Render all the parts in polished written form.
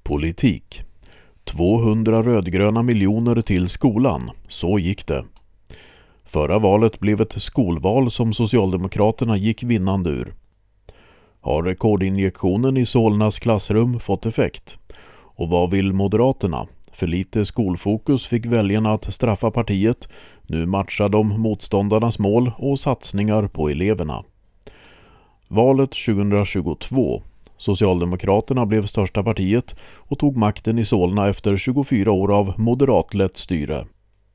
Politik. 200 rödgröna miljoner till skolan. Så gick det. Förra valet blev ett skolval som Socialdemokraterna gick vinnande ur. Har rekordinjektionen i Solnas klassrum fått effekt? Och vad vill Moderaterna? För lite skolfokus fick väljarna att straffa partiet. Nu matchar de motståndarnas mål och satsningar på eleverna. Valet 2022. Socialdemokraterna blev största partiet och tog makten i Solna efter 24 år av moderatlett styre.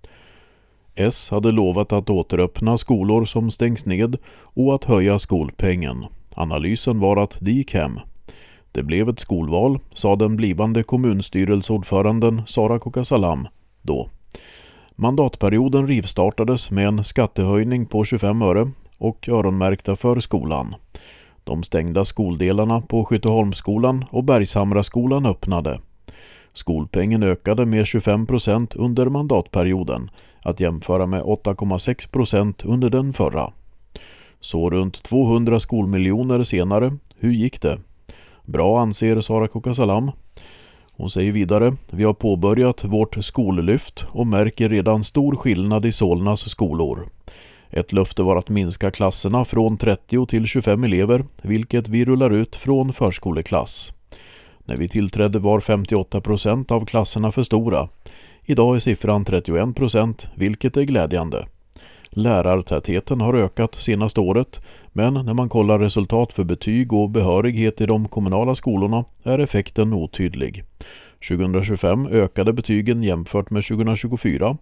S hade lovat att återöppna skolor som stängs ned och att höja skolpengen. Analysen var att det gick hem. Det blev ett skolval, sa den blivande kommunstyrelseordföranden Sara Kokasalam då. Mandatperioden rivstartades med en skattehöjning på 25 öre och öronmärkta för skolan. De stängda skoldelarna på Skytteholmsskolan och Bergshamraskolan öppnade. Skolpengen ökade med 25% under mandatperioden, att jämföra med 8,6% under den förra. Så runt 200 skolmiljoner senare, hur gick det? Bra, anser Sara Kokasalam. Hon säger vidare: vi har påbörjat vårt skollyft och märker redan stor skillnad i Solnas skolor. Ett löfte var att minska klasserna från 30 till 25 elever, vilket vi rullar ut från förskoleklass. När vi tillträdde var 58% av klasserna för stora. Idag är siffran 31%, vilket är glädjande. Lärartätheten har ökat senaste året, men när man kollar resultat för betyg och behörighet i de kommunala skolorna är effekten otydlig. 2025 ökade betygen jämfört med 2024.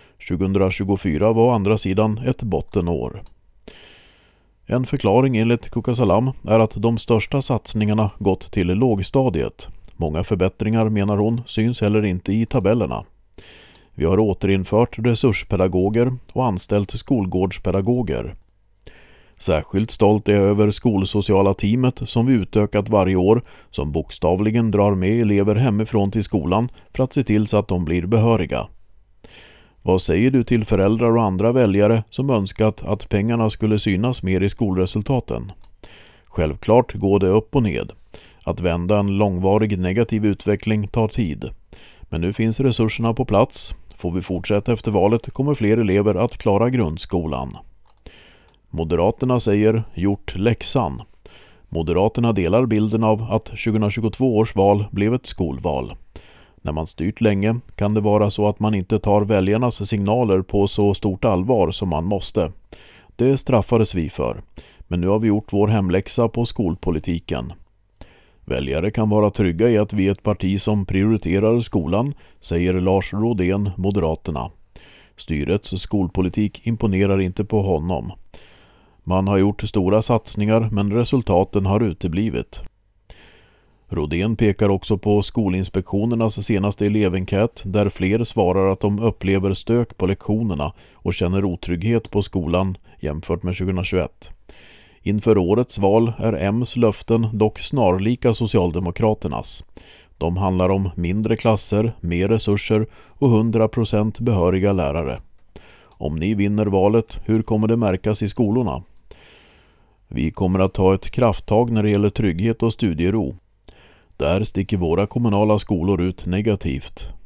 2024 var å andra sidan ett bottenår. En förklaring enligt Kokasalam är att de största satsningarna gått till lågstadiet. Många förbättringar, menar hon, syns heller inte i tabellerna. Vi har återinfört resurspedagoger och anställt skolgårdspedagoger. Särskilt stolt är jag över skolsociala teamet som vi utökat varje år, som bokstavligen drar med elever hemifrån till skolan för att se till så att de blir behöriga. Vad säger du till föräldrar och andra väljare som önskat att pengarna skulle synas mer i skolresultaten? Självklart går det upp och ned. Att vända en långvarig negativ utveckling tar tid. Men nu finns resurserna på plats. Får vi fortsätta efter valet kommer fler elever att klara grundskolan. Moderaterna säger gjort läxan. Moderaterna delar bilden av att 2022 års val blev ett skolval. När man styrt länge kan det vara så att man inte tar väljarnas signaler på så stort allvar som man måste. Det straffades vi för. Men nu har vi gjort vår hemläxa på skolpolitiken. Väljare kan vara trygga i att vi är ett parti som prioriterar skolan, säger Lars Rodén, Moderaterna. Styrets skolpolitik imponerar inte på honom. Man har gjort stora satsningar men resultaten har uteblivit. Rodén pekar också på Skolinspektionernas senaste elevenkät där fler svarar att de upplever stök på lektionerna och känner otrygghet på skolan jämfört med 2021. Inför årets val är M:s löften dock snarlika Socialdemokraternas. De handlar om mindre klasser, mer resurser och 100% behöriga lärare. Om ni vinner valet, hur kommer det märkas i skolorna? Vi kommer att ta ett krafttag när det gäller trygghet och studiero. Där sticker våra kommunala skolor ut negativt.